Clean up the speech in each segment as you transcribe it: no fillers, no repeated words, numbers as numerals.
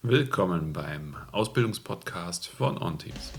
Willkommen beim Ausbildungspodcast von OnTeams.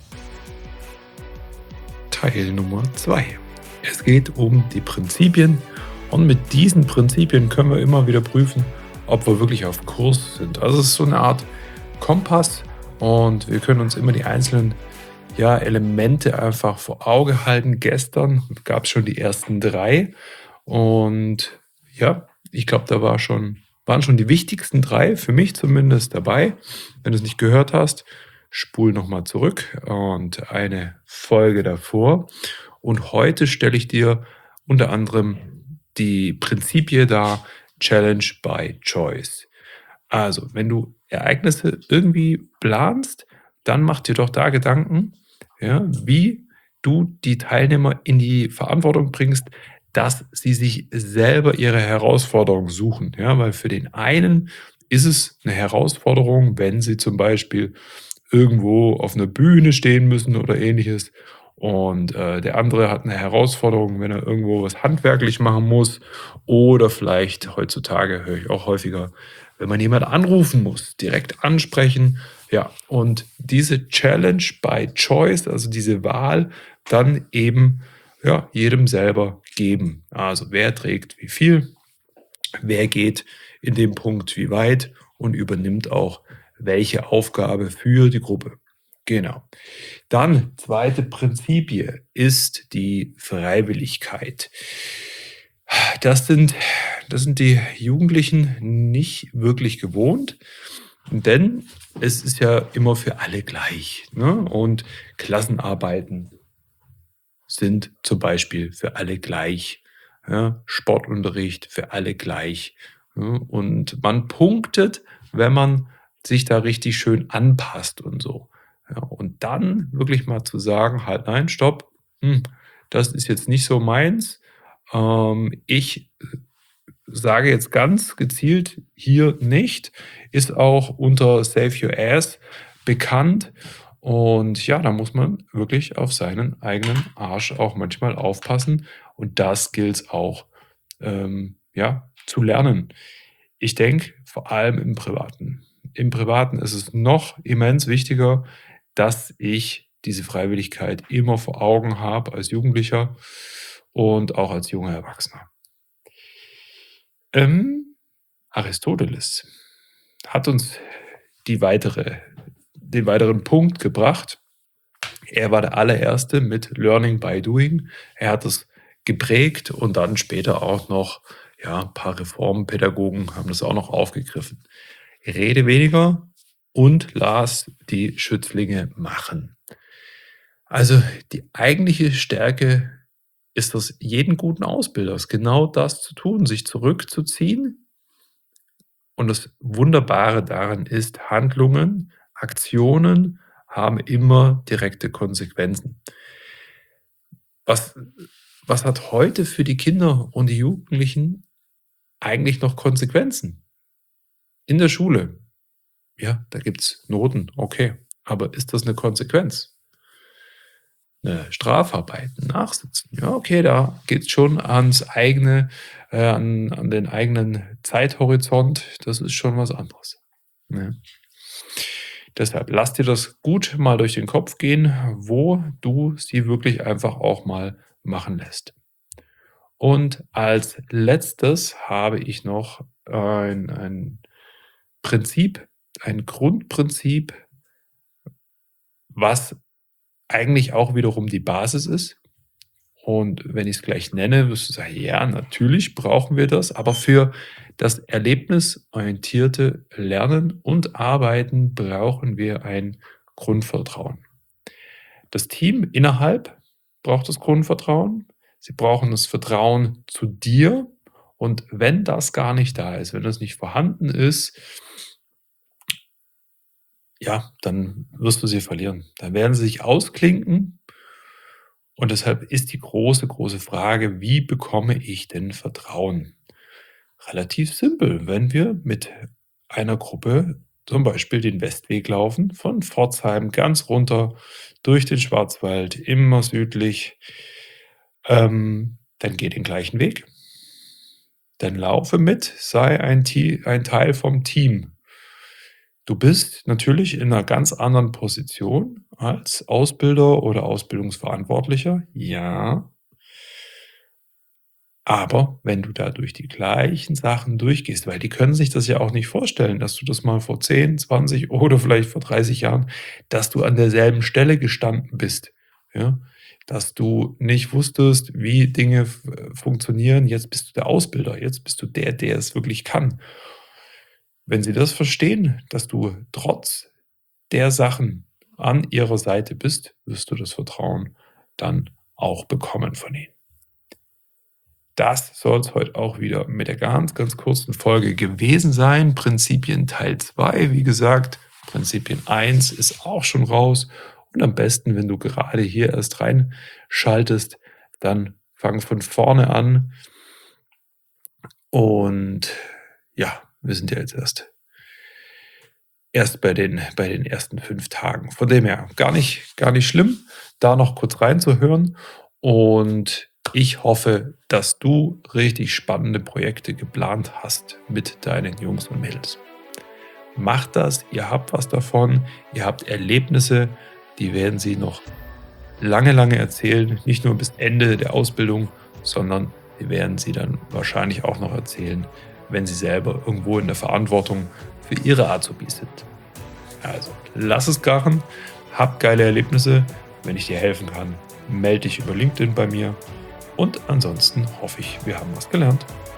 Teil Nummer 2. Es geht um die Prinzipien und mit diesen Prinzipien können wir immer wieder prüfen, ob wir wirklich auf Kurs sind. Also es ist so eine Art Kompass und wir können uns immer die einzelnen Elemente einfach vor Auge halten. Gestern gab es schon die ersten 3 und ich glaube, waren schon die wichtigsten 3, für mich zumindest, dabei. Wenn du es nicht gehört hast, spul nochmal zurück und eine Folge davor. Und heute stelle ich dir unter anderem die Prinzipie dar, Challenge by Choice. Also, wenn du Ereignisse irgendwie planst, dann mach dir doch da Gedanken, wie du die Teilnehmer in die Verantwortung bringst, dass sie sich selber ihre Herausforderung suchen. Ja, weil für den einen ist es eine Herausforderung, wenn sie zum Beispiel irgendwo auf einer Bühne stehen müssen oder Ähnliches. Und der andere hat eine Herausforderung, wenn er irgendwo was handwerklich machen muss. Oder vielleicht heutzutage höre ich auch häufiger, wenn man jemanden anrufen muss, direkt ansprechen. Ja, und diese Challenge by Choice, also diese Wahl, dann eben jedem selber geben. Also wer trägt wie viel, wer geht in dem Punkt wie weit und übernimmt auch welche Aufgabe für die Gruppe. Genau. Dann, zweite Prinzipie ist die Freiwilligkeit. Das sind, das sind die Jugendlichen nicht wirklich gewohnt, denn es ist ja immer für alle gleich. Ne? Und Klassenarbeiten sind zum Beispiel für alle gleich. Ja? Sportunterricht für alle gleich. Ja? Und man punktet, wenn man sich da richtig schön anpasst und so. Ja, und dann wirklich mal zu sagen, halt, nein, stopp, das ist jetzt nicht so meins. Ich sage jetzt ganz gezielt hier nicht, ist auch unter Save Your Ass bekannt. Und ja, da muss man wirklich auf seinen eigenen Arsch auch manchmal aufpassen. Und das gilt es auch zu lernen. Ich denke, vor allem im Privaten. Im Privaten ist es noch immens wichtiger, dass ich diese Freiwilligkeit immer vor Augen habe als Jugendlicher und auch als junger Erwachsener. Ähm, Aristoteles hat uns die weitere den weiteren Punkt gebracht. Er war der Allererste mit Learning by Doing. Er hat es geprägt und dann später auch noch, ein paar Reformpädagogen haben das auch noch aufgegriffen. Rede weniger und las die Schützlinge machen. Also die eigentliche Stärke ist es jeden guten Ausbilders, genau das zu tun, sich zurückzuziehen. Und das Wunderbare daran ist, Handlungen, Aktionen haben immer direkte Konsequenzen. Was, was hat heute für die Kinder und die Jugendlichen eigentlich noch Konsequenzen? In der Schule, ja, da gibt es Noten, okay. Aber ist das eine Konsequenz? Eine Strafarbeit, 'n Nachsitzen, ja, okay, da geht's schon an den eigenen Zeithorizont. Das ist schon was anderes, ne? Deshalb lass dir das gut mal durch den Kopf gehen, wo du sie wirklich einfach auch mal machen lässt. Und als Letztes habe ich noch ein Prinzip, ein Grundprinzip, was eigentlich auch wiederum die Basis ist. Und wenn ich es gleich nenne, wirst du sagen, ja, natürlich brauchen wir das, aber für das erlebnisorientierte Lernen und Arbeiten brauchen wir ein Grundvertrauen. Das Team innerhalb braucht das Grundvertrauen. Sie brauchen das Vertrauen zu dir. Und wenn das gar nicht da ist, wenn das nicht vorhanden ist, ja, dann wirst du sie verlieren. Dann werden sie sich ausklinken. Und deshalb ist die große, große Frage, wie bekomme ich denn Vertrauen? Relativ simpel, wenn wir mit einer Gruppe zum Beispiel den Westweg laufen, von Pforzheim ganz runter durch den Schwarzwald, immer südlich, dann geh den gleichen Weg. Dann laufe mit, sei ein Teil vom Team. Du bist natürlich in einer ganz anderen Position als Ausbilder oder Ausbildungsverantwortlicher, ja. Aber wenn du da durch die gleichen Sachen durchgehst, weil die können sich das ja auch nicht vorstellen, dass du das mal vor 10, 20 oder vielleicht vor 30 Jahren, dass du an derselben Stelle gestanden bist, ja? Dass du nicht wusstest, wie Dinge funktionieren. Jetzt bist du der Ausbilder, jetzt bist du der, der es wirklich kann. Wenn sie das verstehen, dass du trotz der Sachen an ihrer Seite bist, wirst du das Vertrauen dann auch bekommen von ihnen. Das soll es heute auch wieder mit der ganz, ganz kurzen Folge gewesen sein. Prinzipien Teil 2, wie gesagt, Prinzipien 1 ist auch schon raus. Und am besten, wenn du gerade hier erst reinschaltest, dann fang von vorne an. Und ja, wir sind ja jetzt erst bei den ersten 5 Tagen. Von dem her gar nicht schlimm, da noch kurz reinzuhören. Und ich hoffe, dass du richtig spannende Projekte geplant hast mit deinen Jungs und Mädels. Macht das, ihr habt was davon, ihr habt Erlebnisse, die werden sie noch lange, lange erzählen, nicht nur bis Ende der Ausbildung, sondern sie werden sie dann wahrscheinlich auch noch erzählen, wenn sie selber irgendwo in der Verantwortung für ihre Azubis sind. Also, lass es krachen, hab geile Erlebnisse. Wenn ich dir helfen kann, melde dich über LinkedIn bei mir. Und ansonsten hoffe ich, wir haben was gelernt.